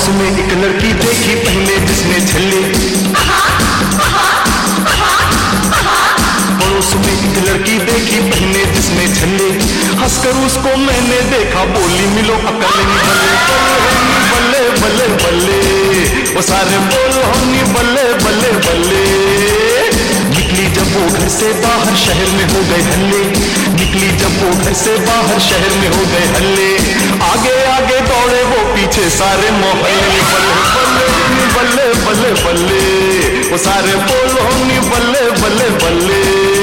पड़ोस में एक लड़की देखी पहले जिसने छल्ले, पड़ोस में एक लड़की देखी पहले जिसने छल्ले, हंसकर उसको मैंने देखा, बोली मिलो अकल नहीं, बल्ले बल्ले बल्ले वो सारे बोलो हमनी बल्ले बल्ले बल्ले। निकली जब वो घर से बाहर शहर में हो गए हल्ले, निकली जब वो घर से बाहर शहर में हो गए हल्ले, आगे आगे दौड़े वो पीछे सारे मोहल्ले, बल्ले बल्ले बल्ले बल्ले वो सारे बोलो हमनी बल्ले बल्ले बल्ले।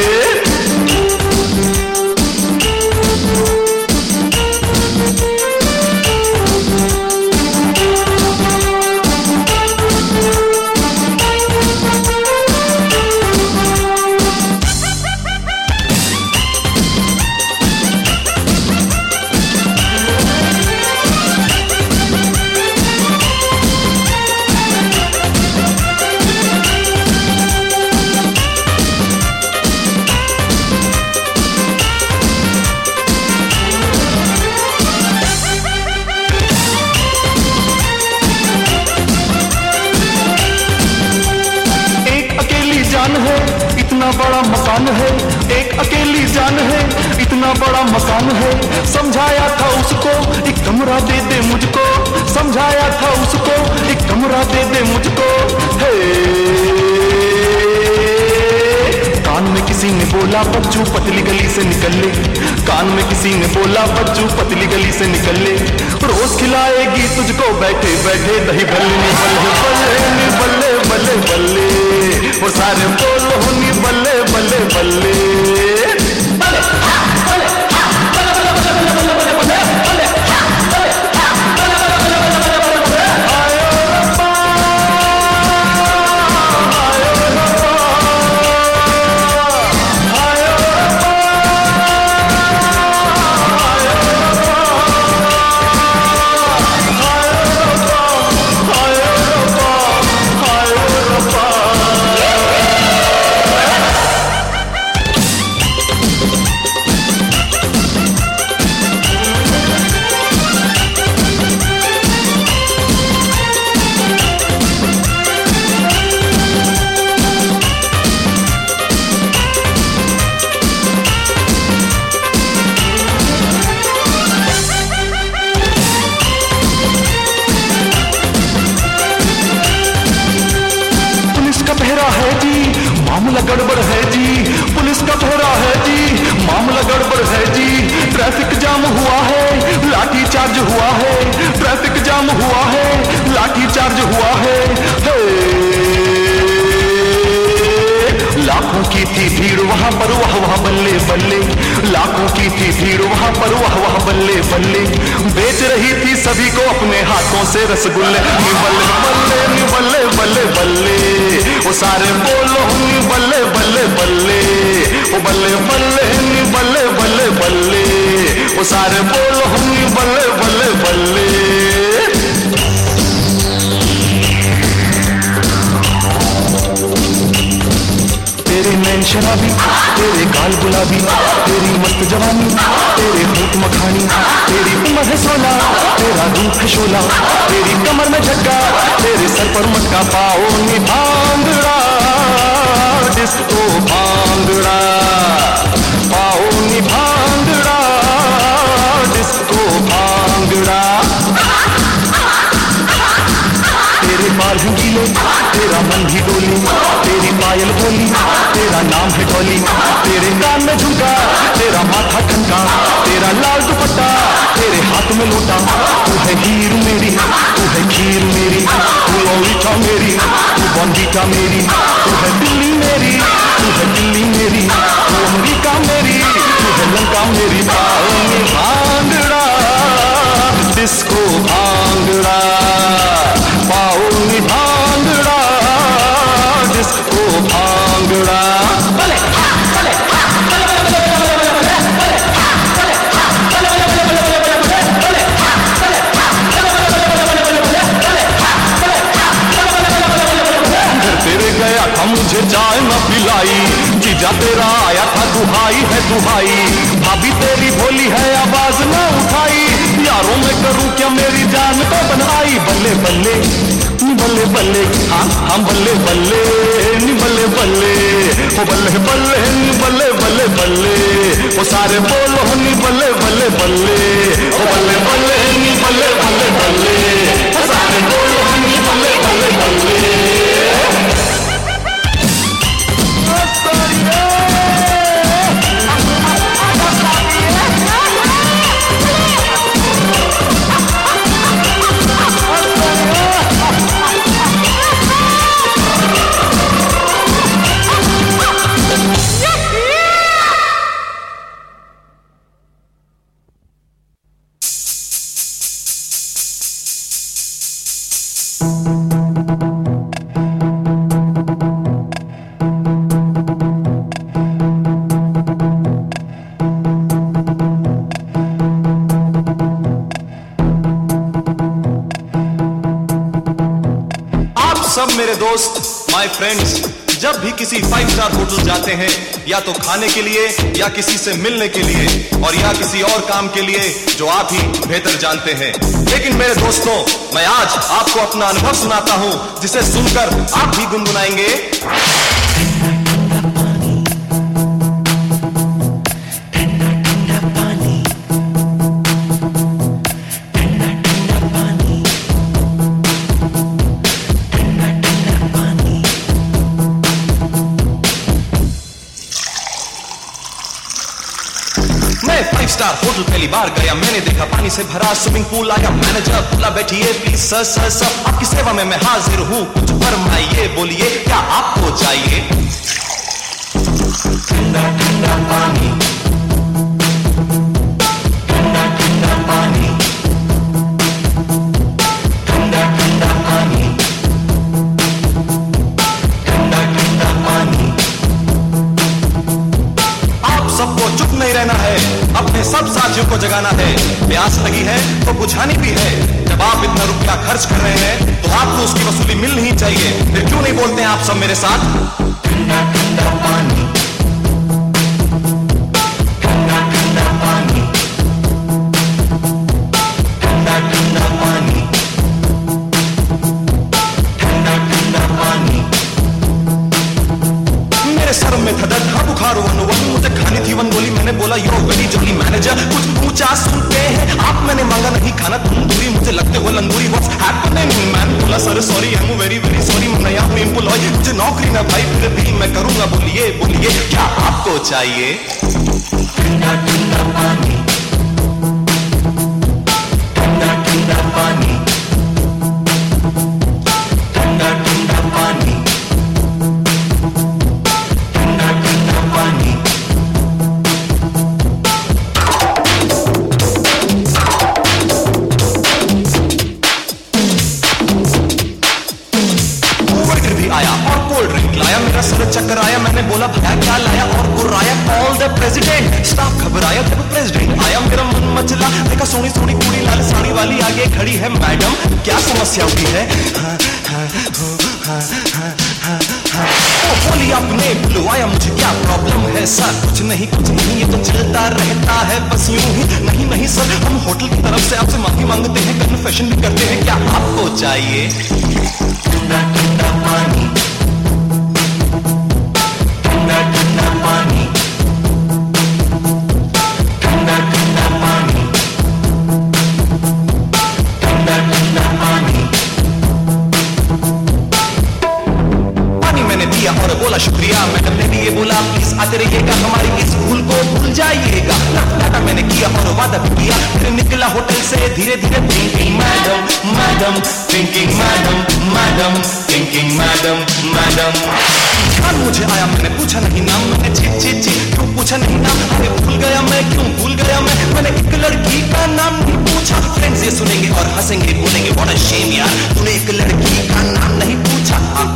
है इतना बड़ा मकान है, एक अकेली जान है इतना बड़ा मकान है, समझाया था उसको एक कमरा दे दे मुझको, समझाया था उसको एक कमरा दे दे मुझको। हे कान में किसी ने बोला बच्चू पतली गली से निकल ले, कान में किसी ने बोला बच्चू पतली गली से निकल ले, रोज खिलाएगी तुझको बैठे बैठे दही भल्ले, बल्ले बल्ले बल्ले बल्ले वो सारे बोलो होनी बल्ले बल्ले बल्ले। है जी मामला गड़बड़ है जी, पुलिस का पहरा है जी मामला गड़बड़ है जी, ट्रैफिक जाम हुआ है लाठी चार्ज हुआ है, ट्रैफिक जाम हुआ है लाठी चार्ज हुआ है। लाखों की थी भीड़ वहां पर वाह वाह बल्ले बल्ले, लाखों की थी भीड़ वहां पर वाह वाह बल्ले बल्ले, बेच रही थी सभी को अपने हाथों से रसगुल्ले, बल्ले बल्ले बल्ले बल्ले बल्ले वो सारे बोलो बल्ले बल्ले बल्ले, वो बल्ले बल्ले बल्ले बल्ले बल्ले वो सारे बोलो बल्ले बल्ले बल्ले। तेरे नैन शराबी तेरे गाल गुलाबी, तेरी मस्त जवानी तेरे होठ मखानी, तेरी उम्र है 16 तेरा रूप है शोला, तेरी कमर में झटका तेरे सर पर मटका, पाओ नी भांगड़ा डिस्को भांगड़ा, पाओ नी भांगड़ा डिस्को भांगड़ा। तेरे बाल हैं गीले तेरा मन भी डोली, तेरी पायल बोली तेरा नाम है डोली, तेरे कान में झुमका तेरा माथा ठनका, तेरा लाल दुपट्टा तेरे हाथ में लोटा, तू है हीर मेरी तू है खीर मेरी, तू लौलीटा मेरी तू बंदीटा मेरी, तू है दिल्ली मेरी तू है दिल्ली मेरी, तू अमेरिका मेरी तू है लंका मेरी, भांगड़ा डिस्को भांगड़ा, पाओ भांगड़ा डिस्को भांगड़ा। तेरे गया था मुझे चाय न पिलाई, जीजा तेरा आया था दुहाई है दुहाई, भाभी तेरी भोली है आवाज न उठाई, यारों में करूं क्या मेरी जान को बचपन आई बल्ले बल्ले बल्ले बल्ले, हाँ हाँ बल्ले बल्ले बल्ले बल्ले, ओ बल्ले बल्ले बल्ले बल्ले बल्ले, ओ सारे बोलो नी बल्ले बल्ले बल्ले, ओ बल्ले बल्ले बल्ले बल्ले बल्ले, ओ सारे बोलो नी बल्ले बल्ले बल्ले। सब मेरे दोस्त, माय फ्रेंड्स, जब भी किसी 5 स्टार होटल जाते हैं, या तो खाने के लिए, या किसी से मिलने के लिए, और या किसी और काम के लिए जो आप ही बेहतर जानते हैं। लेकिन मेरे दोस्तों, मैं आज आपको अपना अनुभव सुनाता हूं, जिसे सुनकर आप भी गुनगुनाएंगे। मैं 5 स्टार होटल पहली बार गया, मैंने देखा पानी से भरा स्विमिंग पूल, आया मैनेजर बोला बैठिए प्लीज सर सर सर, आपकी सेवा में मैं हाजिर हूँ, कुछ फरमाइए, बोलिए क्या आपको चाहिए। ठंडा ठंडा पानी, ठंडा ठंडा पानी, ठंडा ठंडा पानी, ठंडा ठंडा पानी। आप सबको चुप नहीं रहना है, अपने सब साथियों को जगाना है। प्यास लगी है तो बुझानी भी है। जब आप इतना रुपया खर्च कर रहे हैं तो आपको उसकी वसूली मिलनी ही चाहिए। फिर क्यों नहीं बोलते हैं आप सब मेरे साथ? ठंडा ठंडा पानी, ठंडा ठंडा पानी, ठंडा ठंडा पानी, ठंडा ठंडा पानी। मेरे सर में था दर्द, हाँ बुखार हुआ, मुझे खानी थी वन गोली। मैंने बोला यो वेरी जॉली मैनेजर, कुछ पूछा सुनते हैं आप, मैंने मांगा नहीं खाना तंदूरी, मुझे लगते हो लंगूरी। What's happening man? बोला sir sorry, I am very very sorry, मैं नया हूं एम्प्लॉय, मुझे नौकरी ना भाई, फिर भी मैं करूंगा, बोलिए बोलिए क्या आपको चाहिए। ठंडा ठंडा पानी, ठंडा ठंडा पानी, ठंडा ठंडा पानी, ठंडा ठंडा पानी। वेटर भी आया और कोल्ड ड्रिंक लाया, मेरा सर चक्कर आया, मैंने बोला भैया क्या लाया, और गुर्राया कॉल द प्रेसिडेंट। स्टाफ घबराया जब प्रेसिडेंट आया, मेरा मन मचला, देखा सोनी सोनी कुड़ी लाल साड़ी वाली आगे खड़ी है, मैडम क्या समस्या हुई है। बोली आपने बुलवाया मुझे, क्या प्रॉब्लम है सर? कुछ नहीं ये तो चलता रहता है बस यूं ही। नहीं नहीं सर, हम होटल की तरफ से आपसे माफी मांगते हैं, कन्फेशन भी करते हैं, क्या आपको चाहिए। ठंडा ठंडा पानी, ठंडा ठंडा पानी, ठंडा ठंडा पानी, ठंडा ठंडा पानी। पानी मैंने दिया और बोला शुक्रिया, मैडम ने भी ये बोला प्लीज आते रहिएगा, हमारी इस भूल को भूल जाइएगा। टाटा मैंने किया और वादा भी किया, फिर निकला होटल से धीरे धीरे, thinking madam madam, thinking madam madam, thinking madam madam. ध्यान मुझे आया, मैंने पूछा नहीं नाम, मैंने ची क्यों पूछा नहीं नाम, अरे भूल गया मैं, क्यों भूल गया मैंने एक लड़की का नाम नहीं पूछा। फ्रेंड्स ये सुनेंगे और हंसेंगे, बोलेंगे व्हाट अ शेम यार, तूने एक लड़की का नाम नहीं पूछा।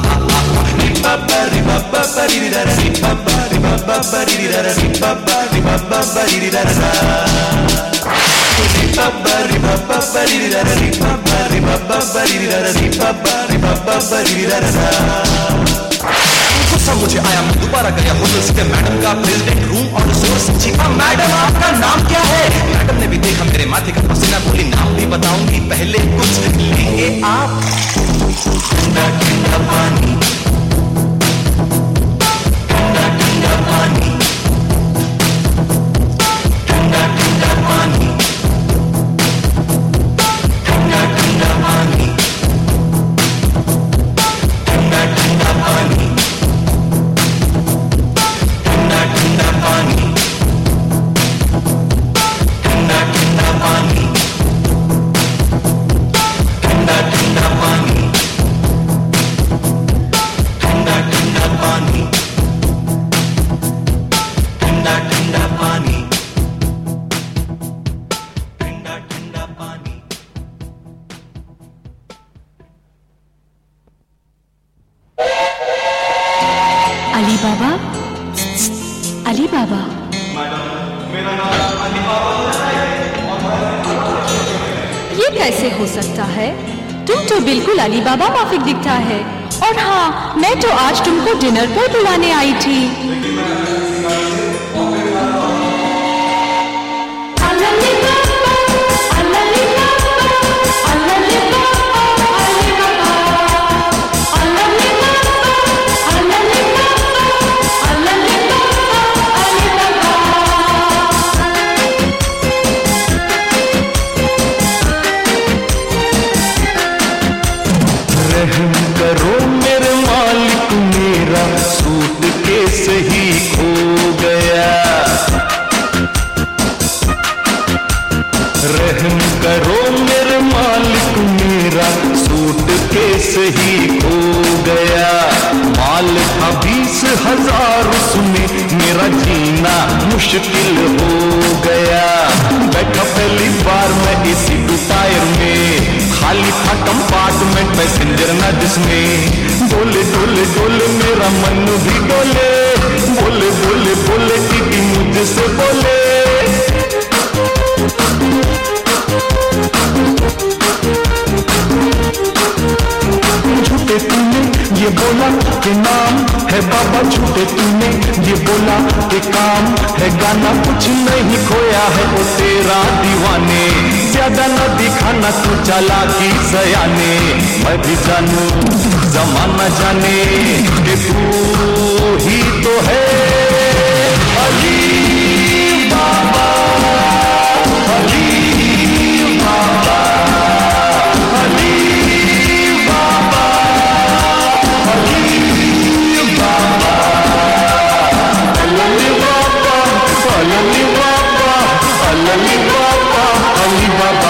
गुस्सा मुझे आया, मैं दोबारा गया होटल से, मैडम का प्रेसिडेंट रूम और सोर्स छिपा। मैडम आपका नाम क्या है? मैडम ने भी देखा मेरे माथे का पसीना, बोली नाम भी बताऊंगी, पहले कुछ लेंगे आप। ठंडा ठंडा पानी, ठंडा ठंडा पानी, ठंडा ठंडा पानी, ठंडा ठंडा पानी, ठंडा ठंडा पानी, ठंडा ठंडा पानी, ठंडा ठंडा पानी, ठंडा ठंडा पानी, ठंडा ठंडा पानी, ठंडा ठंडा पानी, ठंडा ठंडा पानी। अली बाबा, अली बाबा, ये कैसे हो सकता है? तुम तो बिल्कुल अली बाबा माफिक दिखता है। और हाँ, मैं तो आज तुमको डिनर पर बुलाने आई थी। रहम करो मेरे मालिक, मेरा सूटकेस ही खो गया। रहम करो मेरे मालिक, मेरा सूटकेस ही खो गया। माल था 20,000 उसमें, मेरा जीना मुश्किल हो गया। बैठा पहली बार मैं इसी टायर में, खाली था कंपार्टमेंट पैसेंजर ना जिसमें। बोले डोले डोले मेरा मन भी डोले, बोले बोले बोले टीटी मुझसे बोले। झूठे तूने ये बोला कि नाम है बाबा, झूठे तूने ये बोला कि काम है गाना। कुछ नहीं खोया है वो तेरा दीवाने, ज्यादा न दिखाना तू चालाकी सयाने। मैं भी जानू जमाना जाने कि तू ही तो है Ali Baba, Ali Baba, Ali Baba, Ali Baba, Ali Baba, Ali Baba, Ali Baba, Ali Baba.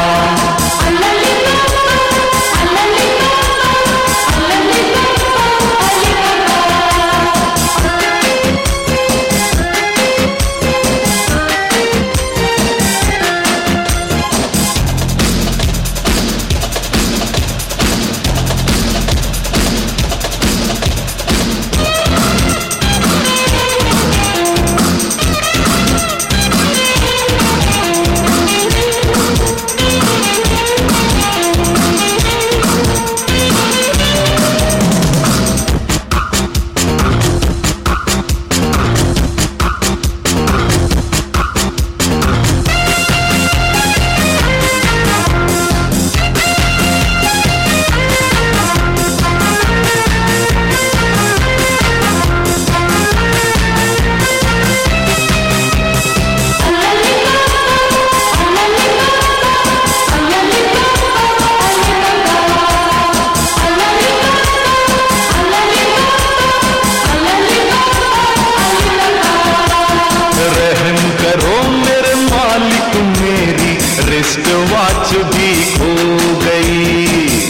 Wrist watch भी खो गई।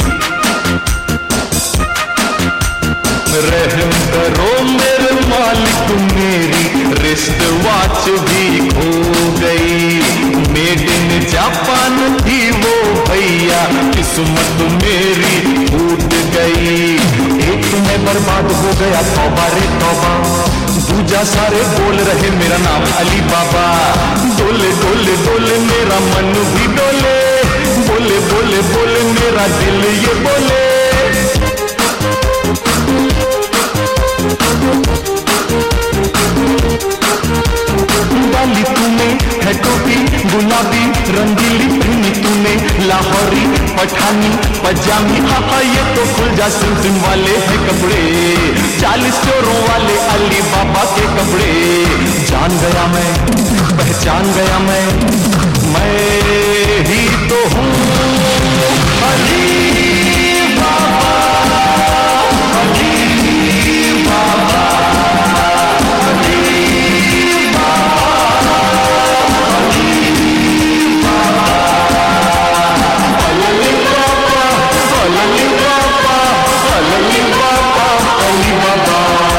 रहम करो मेरे मालिक, मेरी रिस्ट वॉच भी खो गई। मेड इन जापान थी वो भैया, किस्मत मेरी फूट गई। एक मैं बर्बाद हो गया, तौबा रे तौबा। दूजा सारे बोल रहे मेरा नाम अली बाबा। डोले डोले डोले मेरा मन भी डोले, बोले बोले बोले मेरा दिल ये बोले। डाली तूने है टोपी गुलाबी रंगीली, पहनी तूने लाहौरी पठानी पजामी, हाँ ये तो खुल जा सिम वाले हैं कपड़े, 40 चोरों वाले अली बाबा के कपड़े। जान गया मैं, पहचान गया मैं ही तो हूँ Ali Baba, Ali Baba, Ali Baba, Ali Baba, Ali Baba, Ali Baba, Ali Baba, Ali Baba.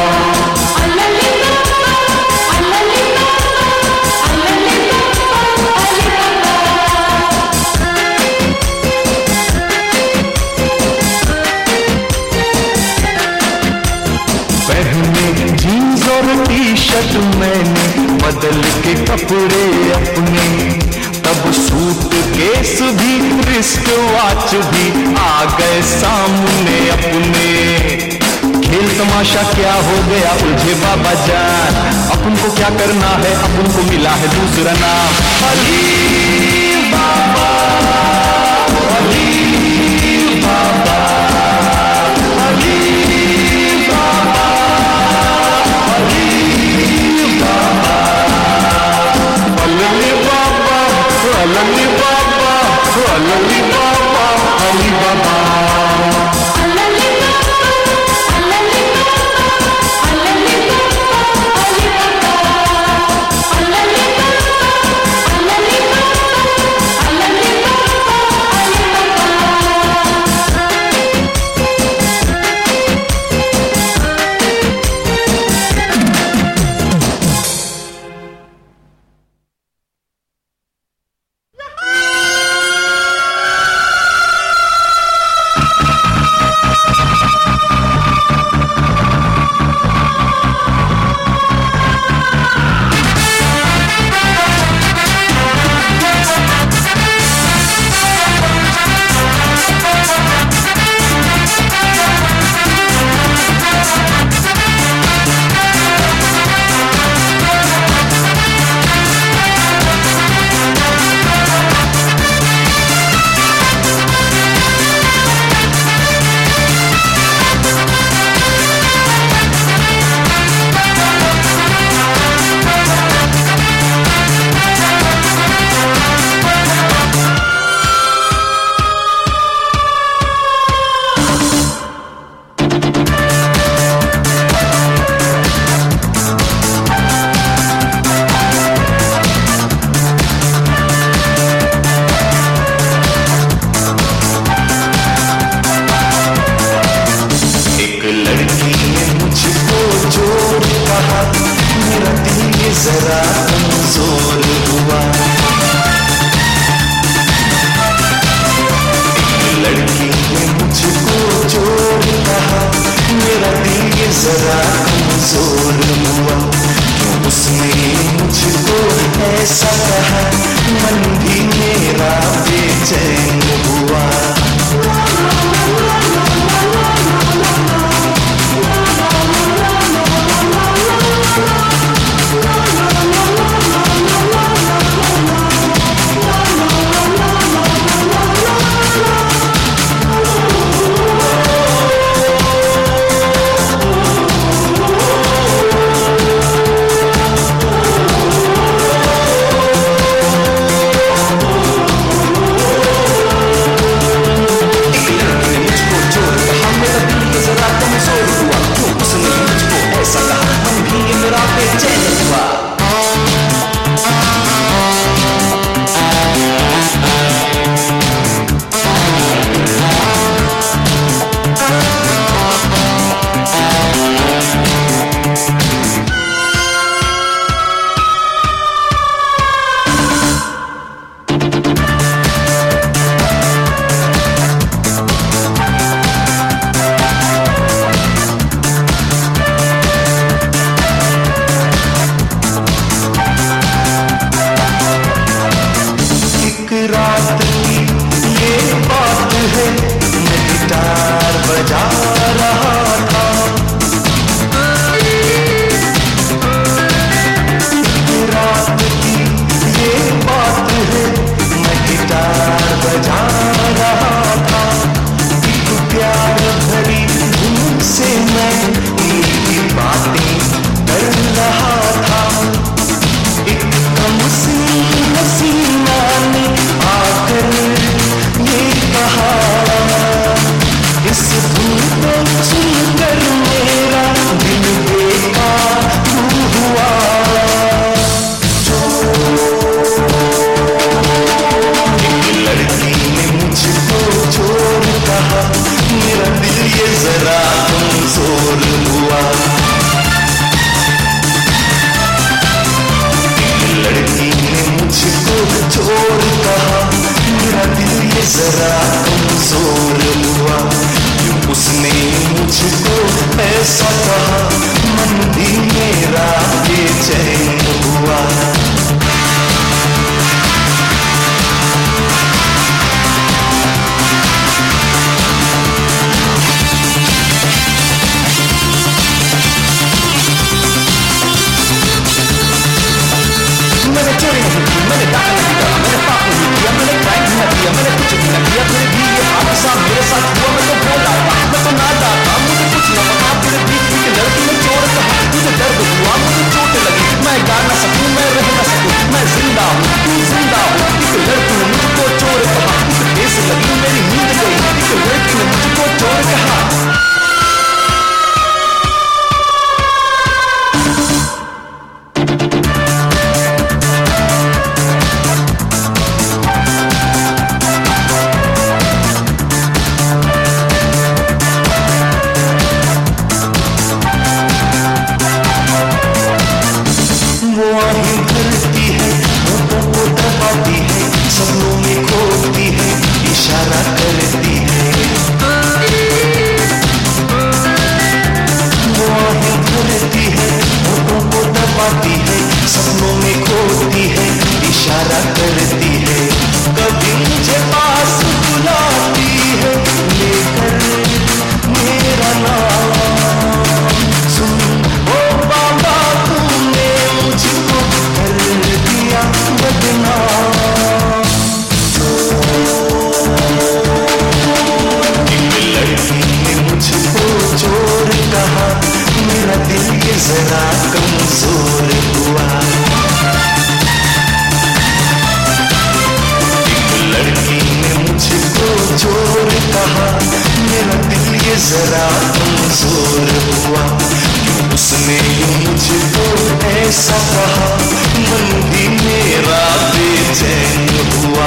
Jeans और टी शर्ट मैंने बदल के कपड़े अपने, तब सूट केस भी रिस्ट वॉच भी आ गए सामने अपने। खेल तमाशा क्या हो गया उलझे बाबा जान, अपन को क्या करना है, अपन को मिला है दूसरा नाम Ali Baba, Ali Baba, Ali Baba, Ali Baba, Ali Baba, Ali Baba, Ali Baba, Ali बाबा। बजा जरा कमजोर हुआ, क्यों उसने यूं मुझको ऐसा कहा, मन भी मेरा बेचैन हुआ।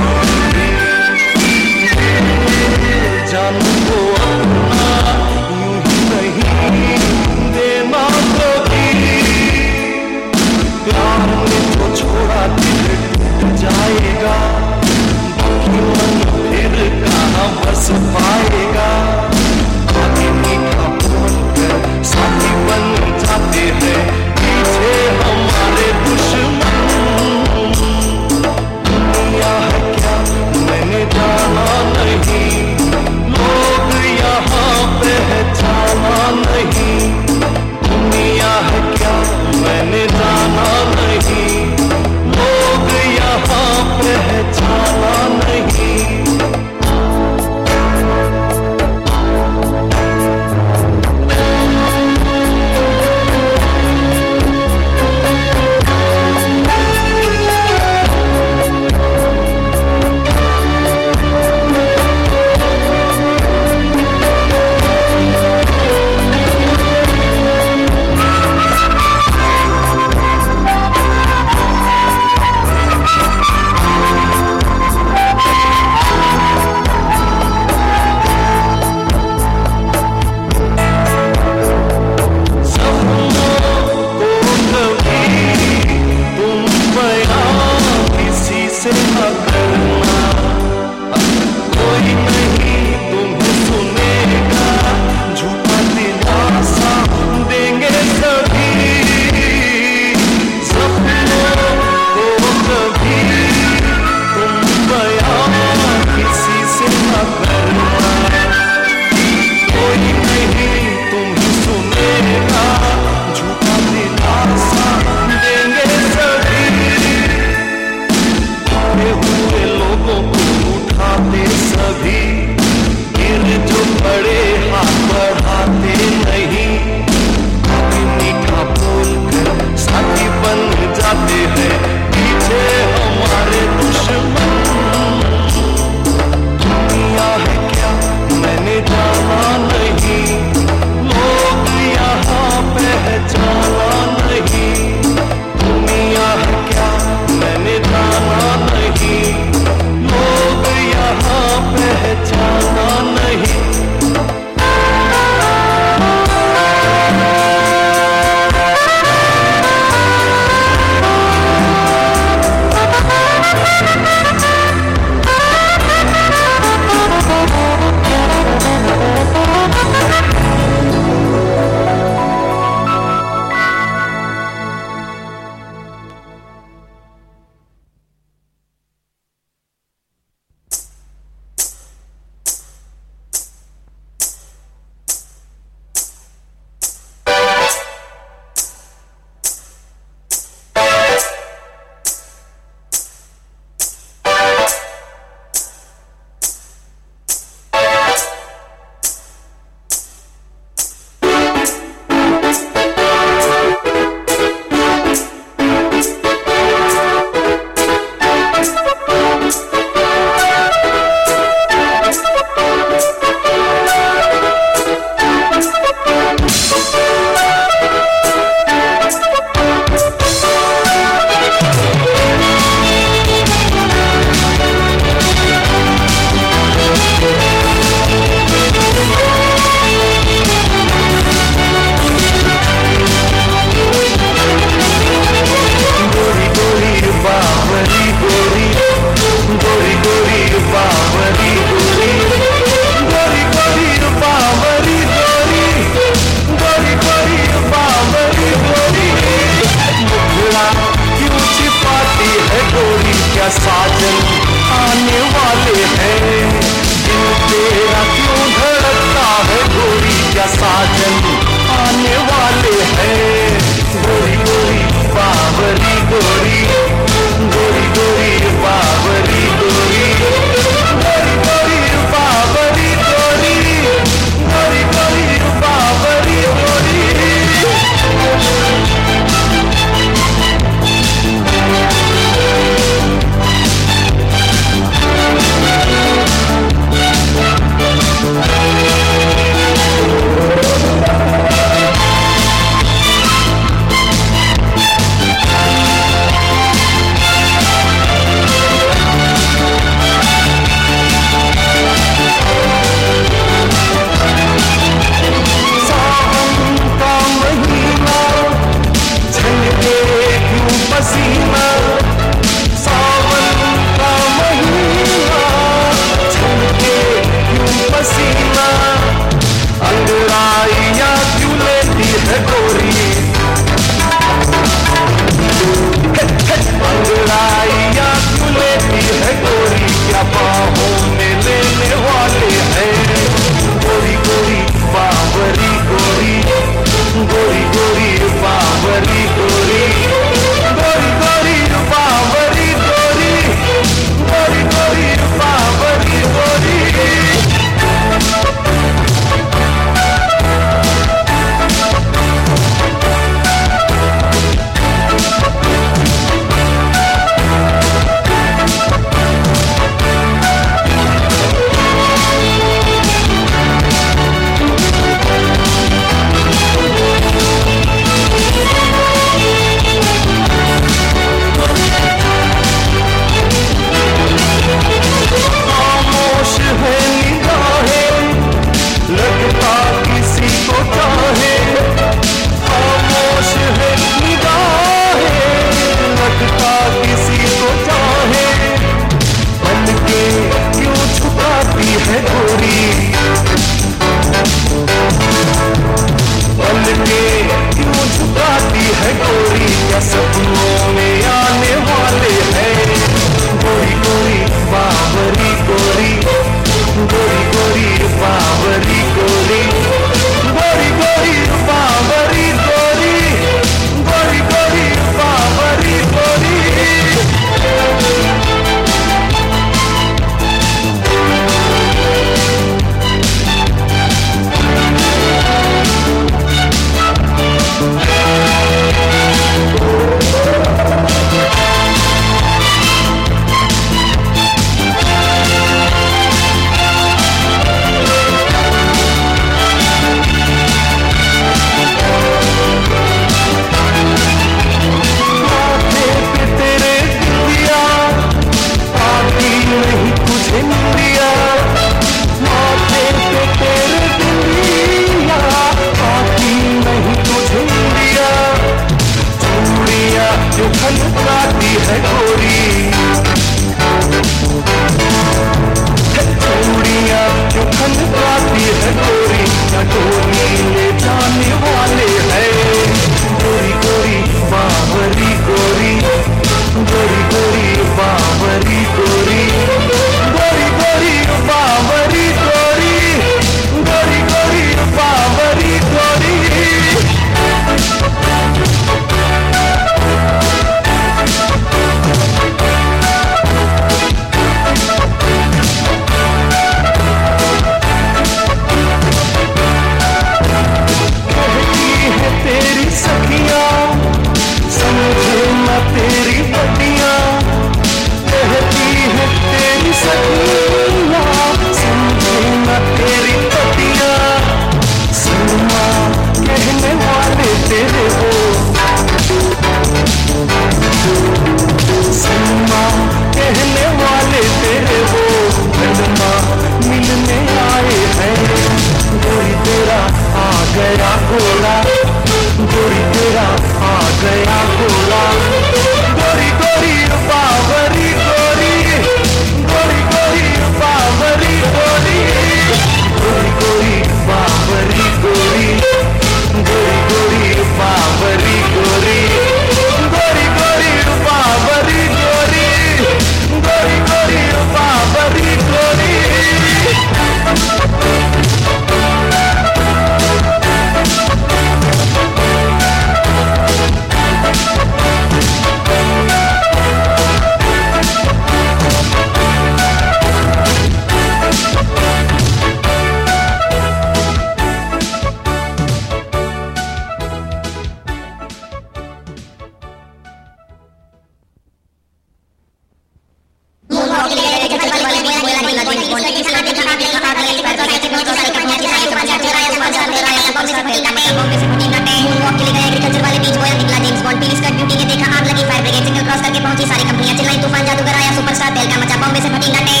से तेल का मचा बॉम्बे से फटी नटे मून वॉक के लिए गए एग्रीकल्चर वाले बीच बॉय निकला जेम्स बॉन्ड पीली स्कर्ट ब्यूटी ने देखा आग लगी फायर ब्रिगेड सिग्नल क्रॉस करके पहुंची सारी कंपनियां चिल्लाई तूफान जादूगर आया सुपरस्टार तेल का मचा बॉम्बे से फटी नटे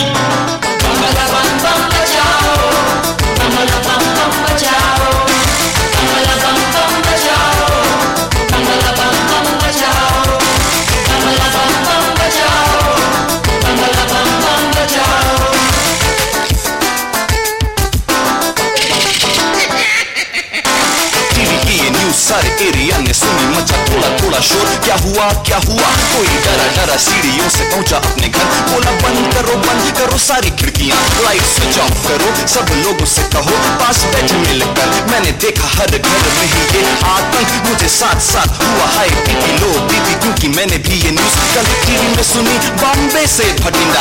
सारे एरिया ने सुनी मचा थोड़ा थोड़ा शोर क्या हुआ कोई डरा डरा सीढ़ियों से पहुंचा अपने घर बोला बंद करो सारी खिड़कियां लाइट स्विच ऑफ करो सब लोगों से कहो पास बैठे मिलकर मैंने देखा हर घर में ही ये आतंक मुझे साथ साथ हुआ हाई बीपी लो बीपी क्योंकि मैंने भी ये न्यूज कल टीवी में सुनी बॉम्बे से भटिंडा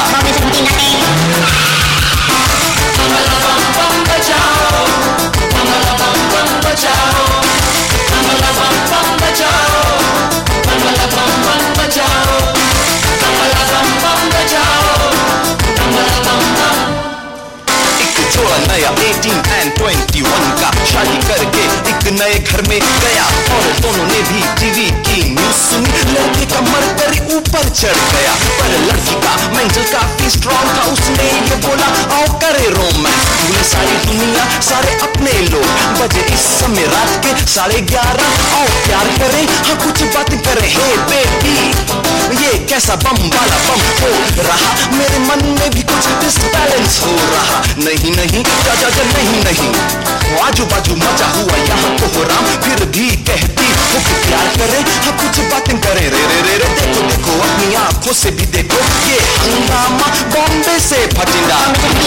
नया 18 and 21 का शादी करके एक नए घर में गया और दोनों ने भी टीवी की न्यूज सुनी लड़के का मरकरी ऊपर चढ़ गया पर लड़की का मेंटल काफी स्ट्रॉन्ग था उसने ये बोला आओ करे रोमांस भूले सारी दुनिया सारे अपने लोग बजे इस समय रात के 11:30 आओ प्यार करें हाँ कुछ बात करें हे बेबी ये कैसा बम वाला बम हो रहा मेरे मन में भी कुछ डिसबैलेंस हो रहा नहीं नहीं आजू बाजू मचा हुआ यहाँ कोहराम फिर भी कहती हो कि प्यार करे हाँ कुछ बातें करे रे देखो अपनी आंखों से भी देखो ये हंगामा बॉम्बे से भटिंडा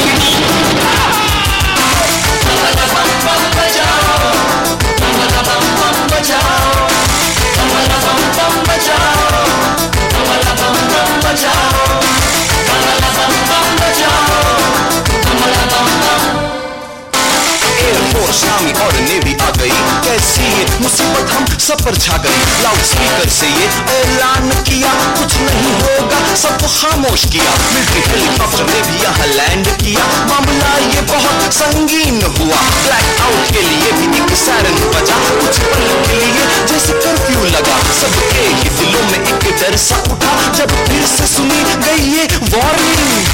एयरफोर्स आर्मी और नेवी आ गई कैसी ये मुसीबत हम सब पर छा गई लाउड स्पीकर से ये ऐलान किया कुछ नहीं होगा सबको खामोश किया मिलिट्री हेलीकॉप्टर ने भी यहाँ लैंड किया मामला ये बहुत संगीन हुआ ब्लैक आउट के लिए भी एक सायरन बजा कुछ पल के लिए जैसे कर्फ्यू लगा सबके ही दिलों में एक डर सा उठा जब फिर से सुनी गई ये वार्निंग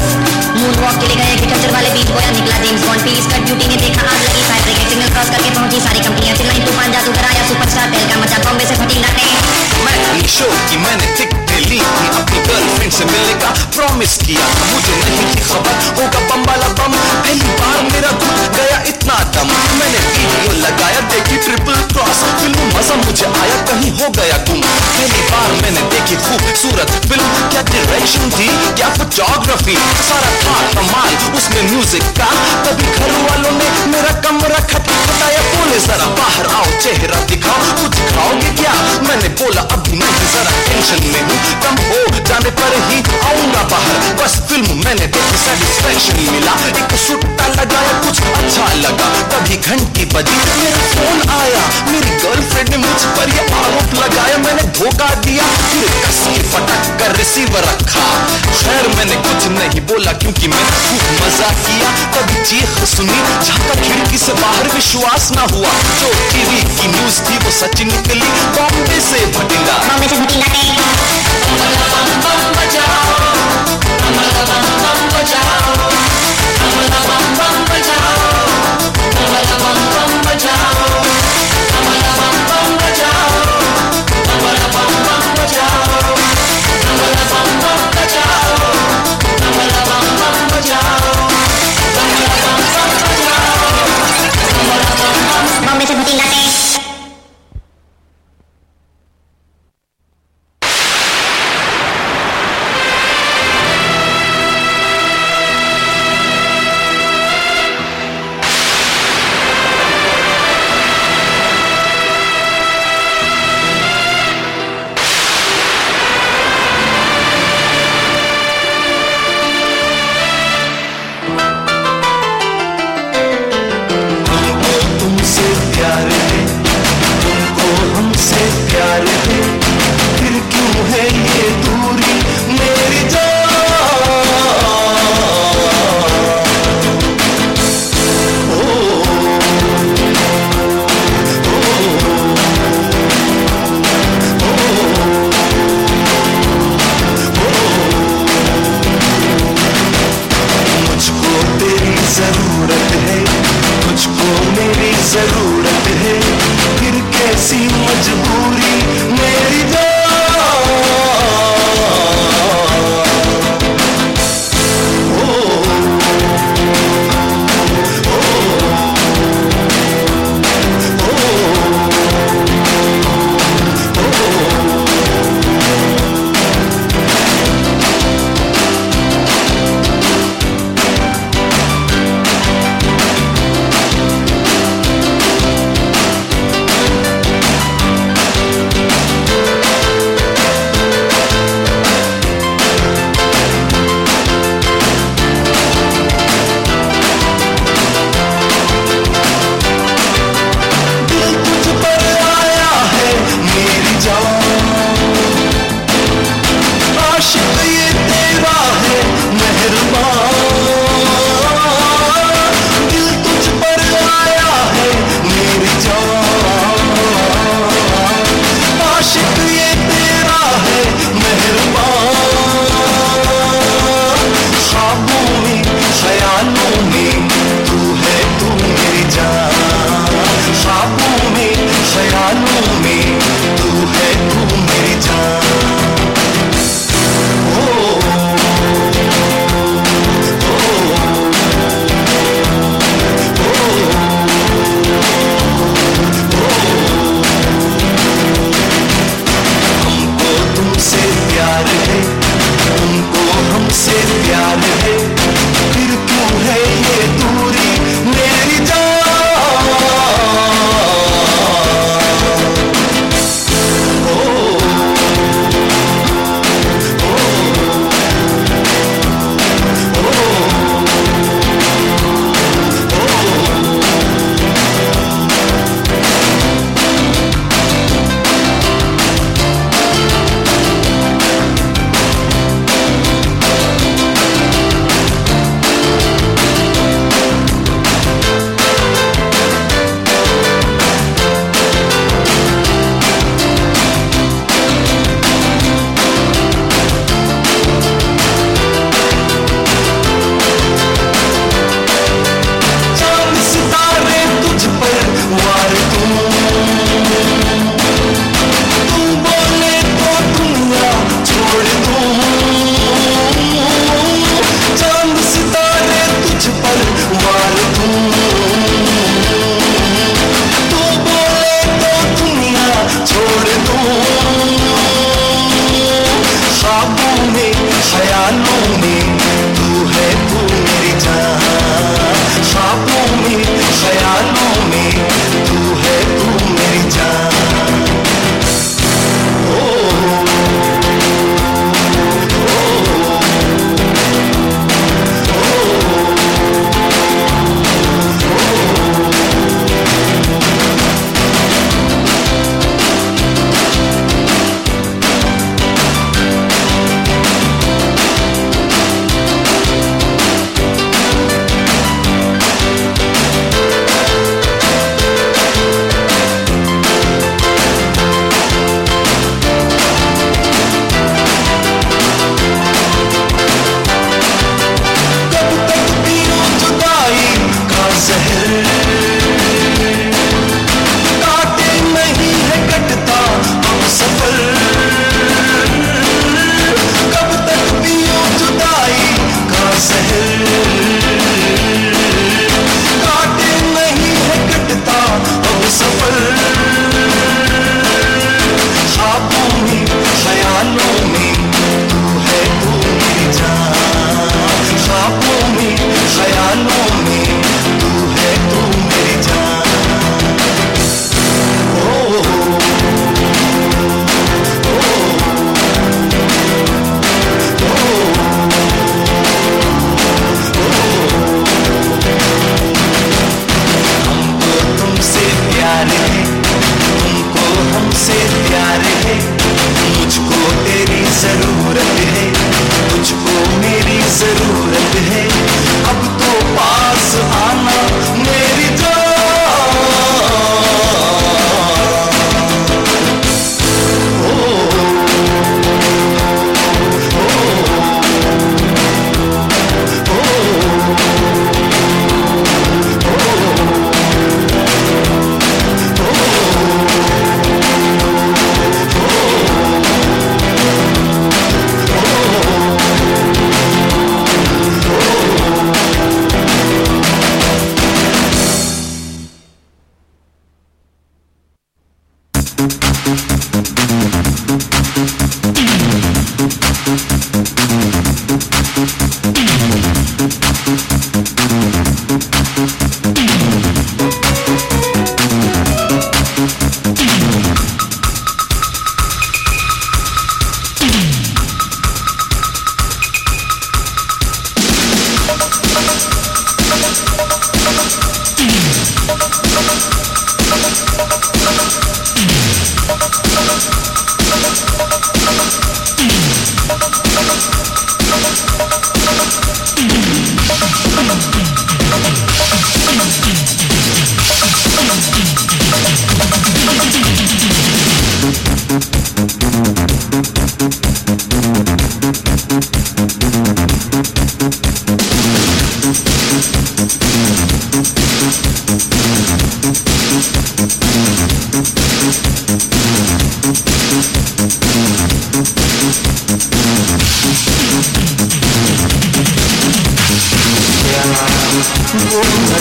मून वॉक के लिए गए एग्रीकल्चर वाले बीच बॉय निकला जेम्स बॉन्ड पीली स्कर्ट ब्यूटी ने देखा आग लगी फायर ब्रिगेड सिग्नल क्रॉस करके पहुंची सारी कंपनियां चिल्लाई तूफान जादूगर आया सुपरस्टार तेल का मचा बॉम्बे से फटी नटे मैं शो की मैंने टिकटें ली थी अपनी गर्लफ्रेंड से मिलने का प्रॉमिस किया था मुझे नहीं थी खबर होगा बम वाला बम पहली बार मेरा घुट गया इतना दम मैंने वीडियो लगाया देखी ट्रिपल क्रॉस फिल्म मजा मुझे आया कहीं हो गया गुम पहली बार मैंने देखी खूबसूरत फिल्म क्या डायरेक्शन थी क्या फोटोग्राफी सारा था कमाल उसमें म्यूजिक का तभी घर वालों ने मेरा कमरा खटखटाया बोले जरा बाहर आओ चेहरा दिखाओ कुछ खाओगे क्या मैंने बोला अभी नहीं जरा टेंशन में हूँ कम हो जाने पर ही आऊंगा बाहर बस फिल्म मैंने देखी सेटिस्फैक्शन मिला एक सुट्टा लगाया कुछ अच्छा लगा तभी घंटी बजी मेरा फोन आया मेरी गर्लफ्रेंड ने मुझ पर यह आरोप लगाया मैंने धोखा दिया फिर कस के पटक कर रिसीवर रखा खैर मैंने कुछ नहीं बोला क्योंकि मैंने खूब मजा किया तभी चीख सुनी झांका खिड़की से बाहर विश्वास ना हुआ जो टीवी की न्यूज थी वो सच निकली बॉम्बे से भटिंडा बॉम्बे से फटी नटे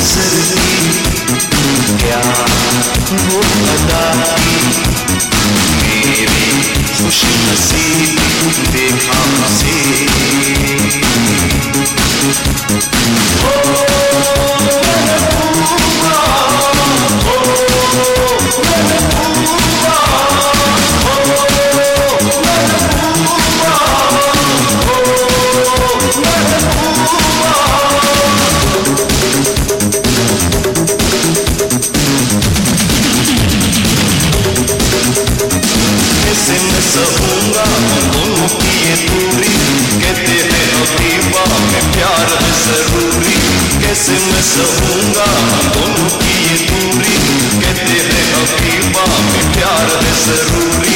नजर की क्या वो अदा की मेरी खुश नसीब देखा उसे कैसे मैं सहूंगा दोनों की ये दूरी कहते हैं हबीबा में प्यार है जरूरी कैसे मैं सहूंगा दोनों की ये दूरी कहते हैं हबीबा में प्यार है जरूरी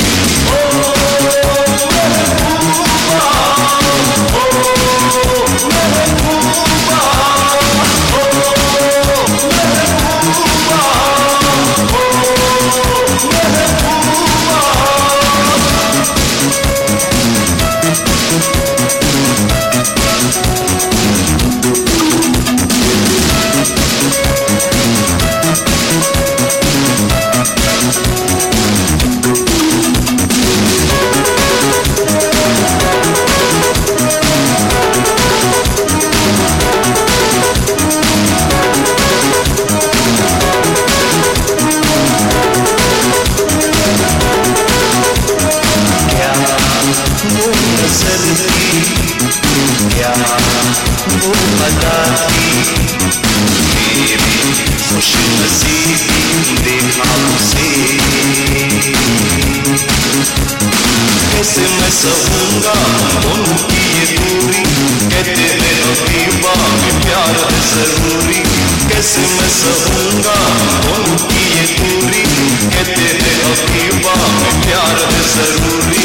क्या वो अदा की मेरी खुश नसीबी देखा उसे कैसे मैं सहूंगा दोनों की ये दूरी कहते हैं हबीबा में प्यार है जरूरी कैसे मैं सहूंगा दोनों की ये दूरी कहते हैं हबीबा में प्यार है जरूरी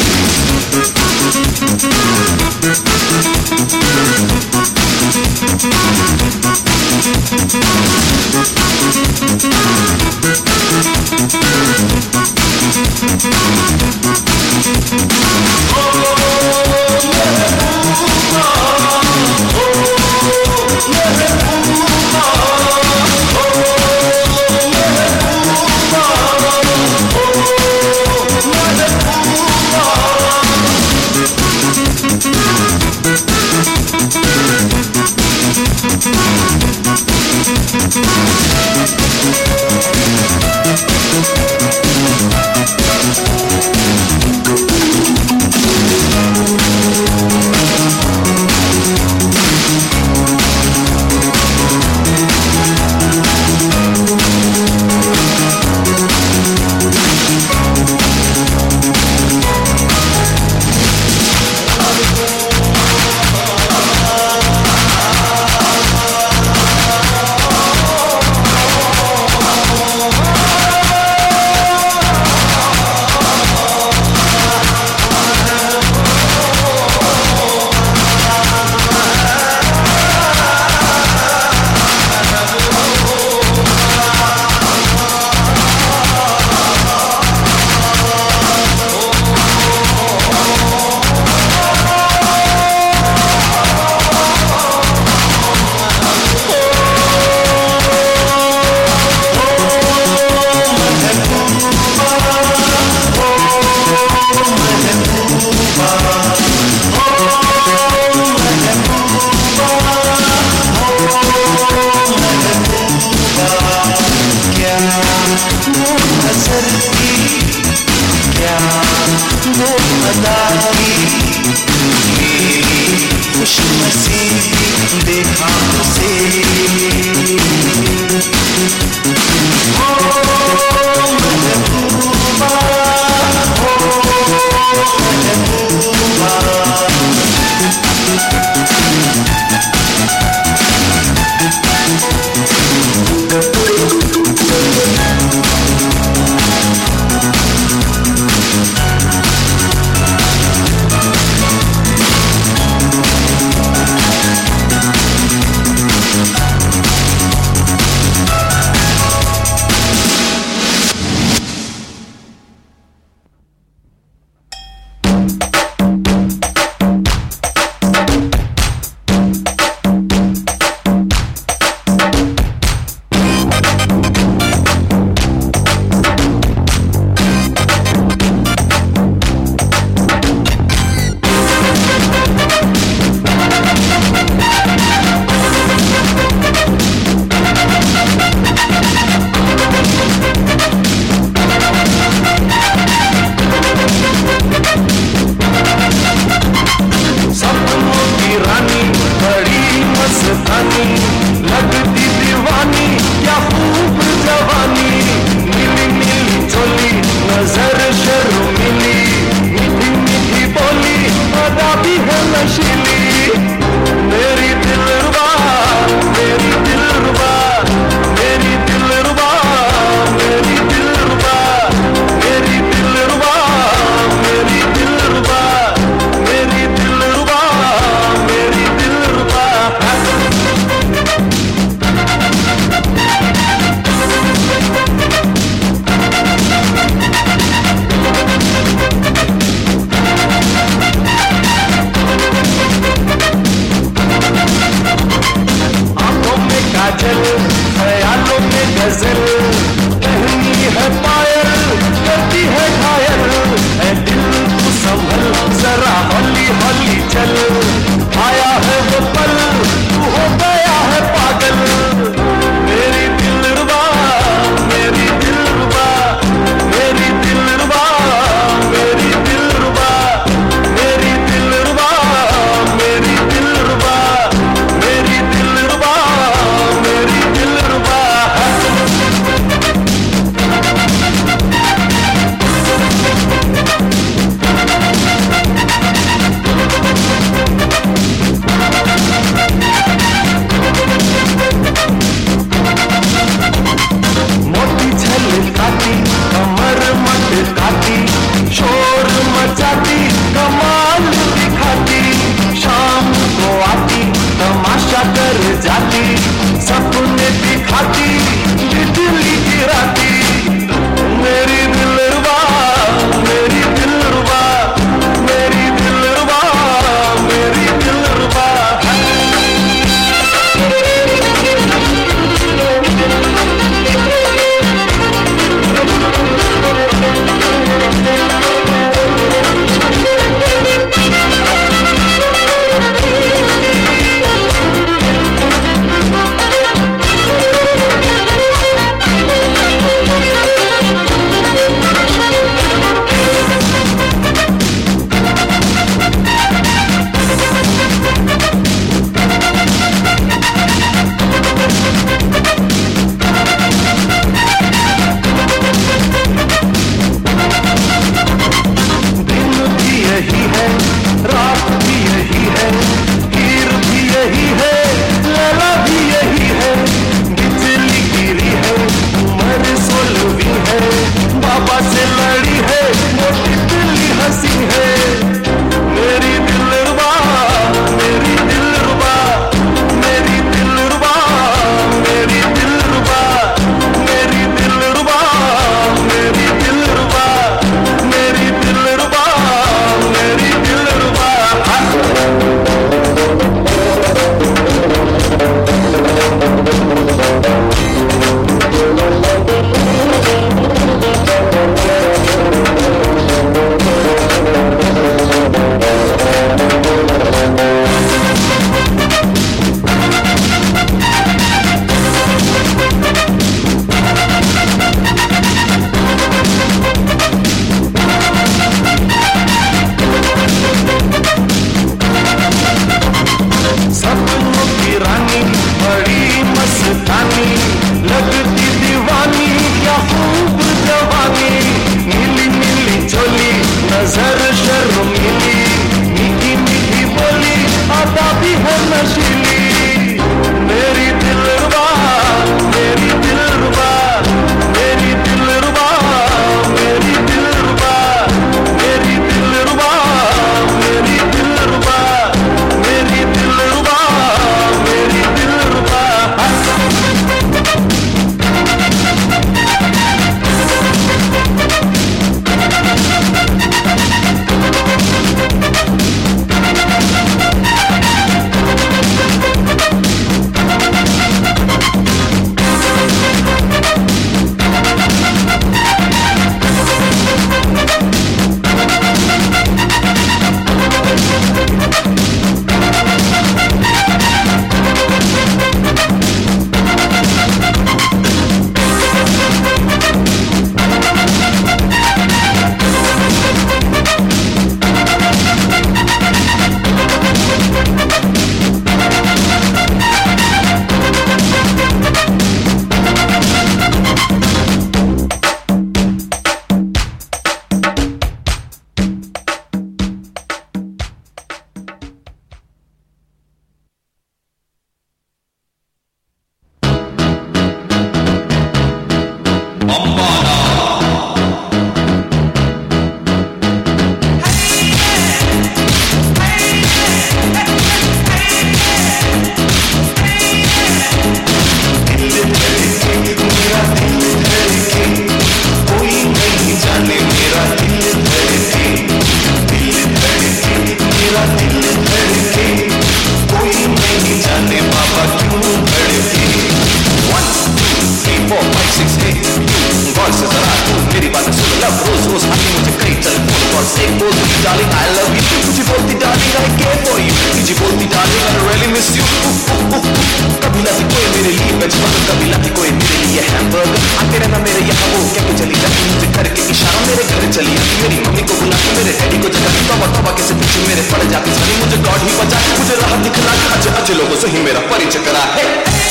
मुझे बोलती darling I really miss you. कभी लाती कोई मेरे लिए वेज बर्गर, कभी लाती कोई मेरे लिए हैमबर्गर। आते रहना मेरे यहाँ वो क्या के चली जाती, मुझे करके इशारा मेरे घर चली आती। मेरी मम्मी को बुलाती, मेरे डैडी को जगाती, तोबा तोबा कैसे पीछे मेरे पड़ जाती सारी। मुझे गॉड ही बचा, मुझे राह दिखला, अच्छे अच्छे लोगों से ही मेरा परिचय करा है।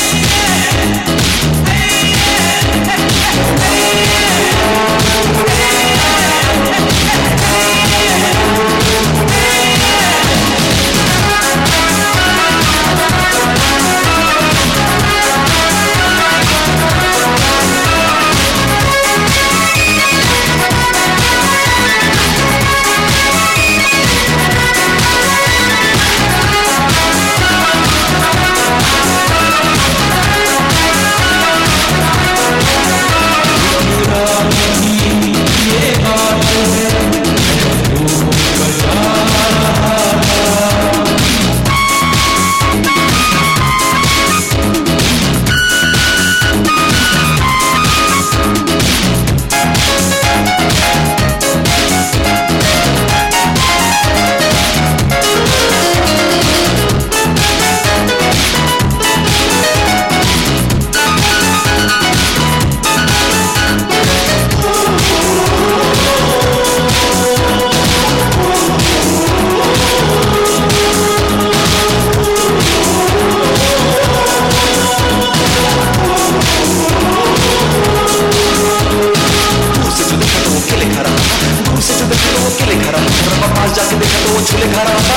जाके देखा तो वो झूले खा रहा था।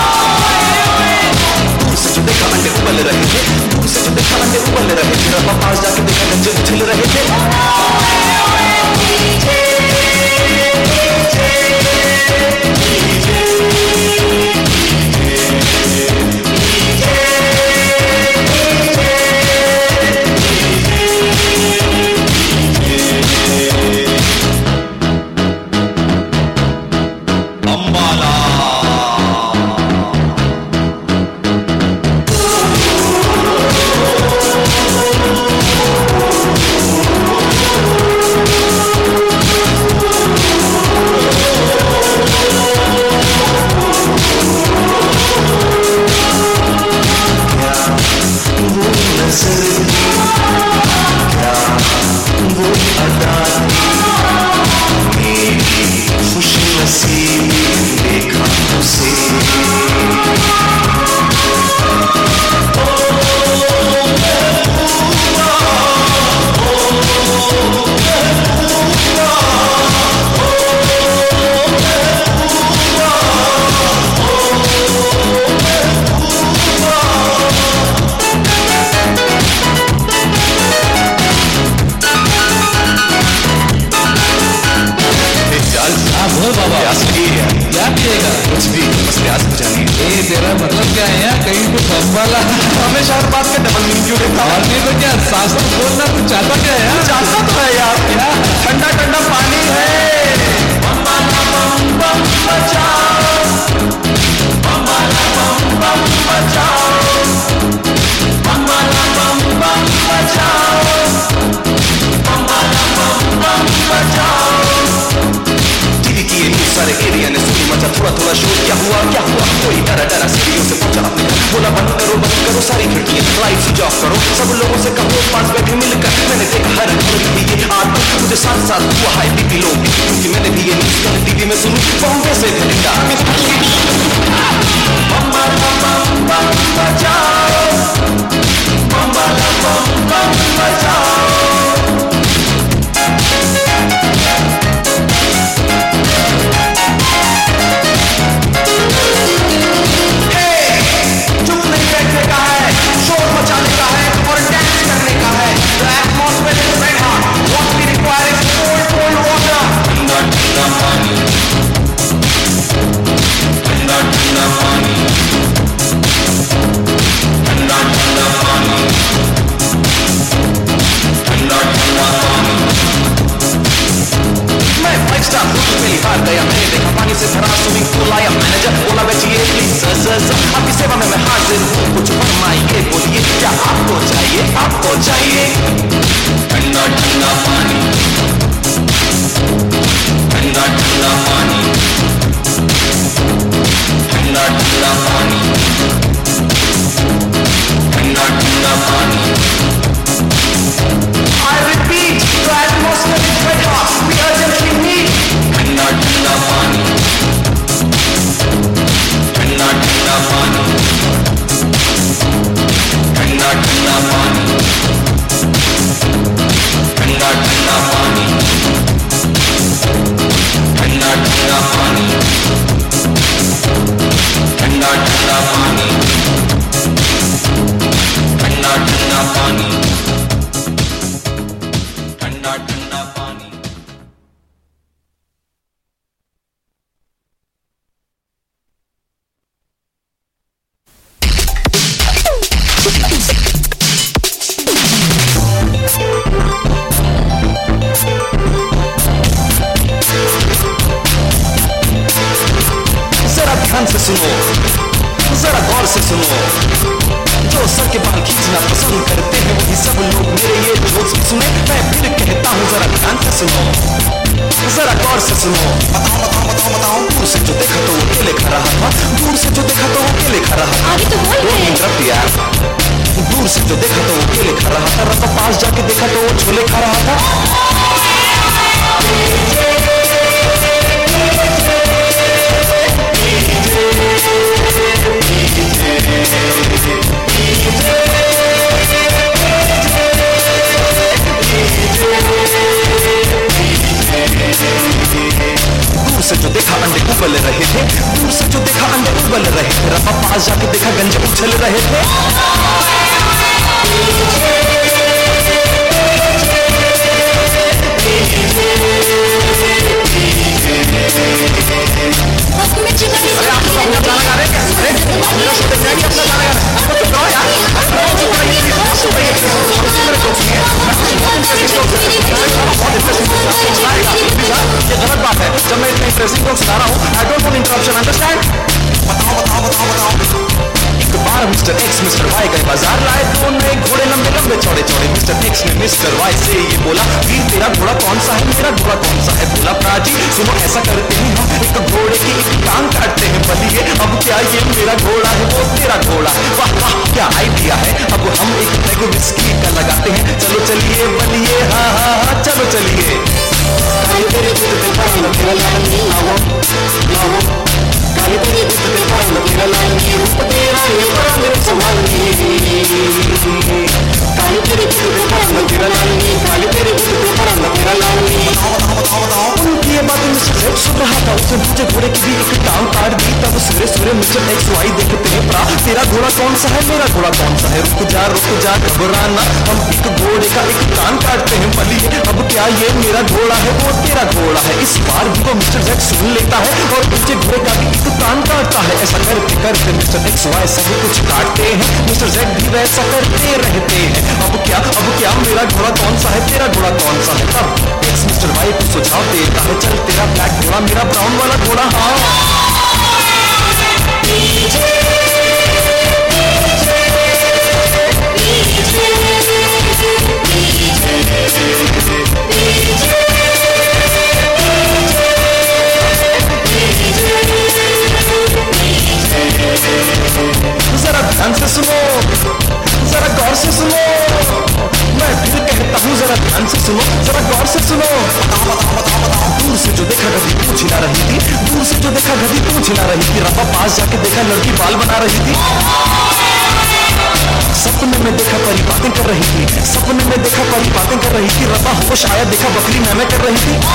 दूर से जो देखा अंडे उबल रहे थे, दूर से जो देखा अंडे उबल रहे थे। रब्बा पास जाके देखा गंजे उछल रहे थे। क्या पिएगा? कुछ भी, बस प्यास बुझानी है। तेरा मतलब क्या है यार? कहीं कुछ वाला हमेशा हर बात का डबल मीनिंग क्यों देखता है? और नहीं तो क्या, सास बोलना तू चाहता क्या है? चाहता तो है यार, ठंडा ठंडा पानी है। बम बम बम बचाओ, बम बम बचाओ, बम बम बचाओ, बम बचाओ। टीवी की न्यूज़ सारे एरिया ने सुनी, मचा थोड़ा थोड़ा शोर। क्या हुआ क्या हुआ? कोई डरा डरा सीढ़ियों से पहुंचा अपने घर, बोला बंद करो सारी खिड़कियां, लाइट स्विच ऑफ करो, सब लोगों से कहो पास बैठे मिलकर। मैंने देखा हर घड़ी भी ये आदत, मुझे साथ साथ हुआ हाई बीपी लो, क्योंकि मैंने भी ये न्यूज़ कल टीवी में सुनी। बॉम्बे से ठंडा बम बम बचाओ, बम बम बचाओ। पहली बार गया मैंने देखा पानी से भरा स्विमिंग पूल, आया मैनेजर बोला बैठिए प्लीज आपकी सेवा में मैं हाजिर हूँ, कुछ फरमाइए बोलिए क्या आपको चाहिए? आपको चाहिए ठंडा ठंडा पानी, ठंडा ठंडा पानी, ठंडा ठंडा पानी। सुनो, जरा गौर से सुनो। जो सर के बाल खींचना पसंद करते हैं वही सब लोग मेरे ये जोक्स भी सुने। मैं फिर कहता हूँ जरा ध्यान से सुनो, जरा गौर से सुनो। बताओ बताओ बताओ बताओ। दूर से जो देखा तो वो अकेले खा रहा था, दूर से जो देखा तो वो अकेले खा रहा था। आगे तो बोल रहे यार। दूर से जो देखा तो वो अकेले खा रहा था, रब्बा पास जाके देखा तो वो छोले खा रहा था। दूर से जो देखा अंडे उबल रहे थे, दूर से जो देखा अंडे उबल रहे थे, रब्बा पास जाके देखा गंजे उछल रहे थे। अरे आप लोग अपना गाना गा रहे हैं क्या? अरे मेरा शो देखना है कि अपना गाना गा रहे हैं? आपको चुप रहो यार। ये गलत बात है। जब मैं इतने इंटरेस्टिंग जोक्स गा रहा हूँ, I don't want interruption, understand? बताओ बताओ बताओ बताओ। एक बार मिस्टर एक्स मिस्टर वाई गए बाजार, लाए दो नए घोड़े लंबे लंबे चौड़े चौड़े। मिस्टर एक्स ने मिस्टर वाई से ये बोला, वीर तेरा घोड़ा कौन सा है, मेरा घोड़ा कौन सा है? बोला प्राजी सुनो ऐसा करते हैं हम, एक घोड़े की एक टांग काटते हैं। बलिए अब क्या ये मेरा घोड़ा है वो तेरा घोड़ा है? वाह वाह क्या आइडिया है। अब हम एक पैग विस्की का लगाते हैं, चलो चलिए बलिए, हाँ हाँ हाँ चलो चलिए। काली तेरी गुद पे पागल तेरा लाल आओ आओ, काली तेरी गुद पे पागल तेरा लाल रूप तेरा ये बड़ा मेरे सवाल। काली तेरी गुद पे पागल तेरा लाल, काली तेरी गुद पे पागल तेरा लाल। बताओ बताओ बताओ बताओ। उनकी ये बात मिस्टर जेड सुन रहा था, उसने दूसरे घोड़े की भी एक टांग काट दी। तब सूरे सूरे मिस्टर एक्स वाई देखते हैं, प्रा तेरा घोड़ा कौन सा है, मेरा घोड़ा कौन सा है? रुक जा घबराना, हम एक घोड़े का एक कान काटते हैं। बलिए अब क्या ये मेरा घोड़ा है वो तेरा घोड़ा है? इस बार भी वो मिस्टर जेड सुन लेता है और दूसरे घोड़े का भी एक कान काटता है। ऐसा करते करते मिस्टर एक्स वाई सब कुछ काटते हैं, मिस्टर जेड भी वैसा करते रहते हैं। अब क्या मेरा घोड़ा कौन सा है, तेरा घोड़ा कौन सा है? तब एक्स मिस्टर वाई को सुझाव देता है, चल तेरा ब्लैक घोड़ा मेरा ब्राउन वाला घोड़ा। हाँ जरा ध्यान से सुनो, जरा गौर से सुनो। मैं फिर कहता हूँ जरा ध्यान से सुनो, जरा गौर से सुनो। बताओ बताओ बताओ बताओ। दूर से जो देखा गधी पूछ हिला रही थी, दूर से जो देखा गधी पूछ हिला रही थी। रब्बा पास जाके देखा लड़की बाल बना रही थी। सपने में देखा परी बातें कर रही थी, सपने में देखा परी बातें कर रही थी। रब्बा होश आया देखा बकरी मैमे कर रही थी।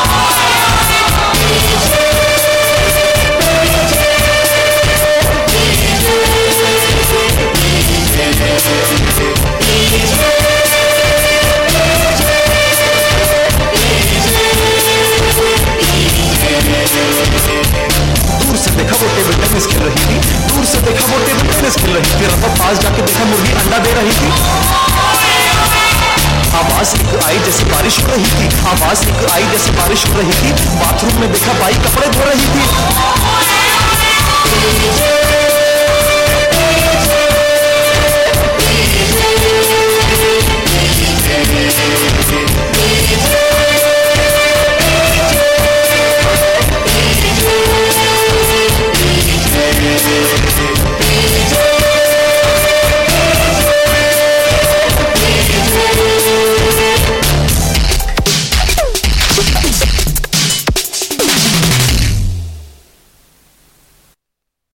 दूर से देखा वो टेबल टेनिस खेल रही थी, दूर से देखा वो टेबल टेनिस खेल रही थी। रब्बा पास जाके देखा मुर्गी अंडा दे रही थी। आवाज एक आई जैसे बारिश हो रही थी, आवाज एक आई जैसे बारिश हो रही थी। बाथरूम में देखा बाई कपड़े धो रही थी।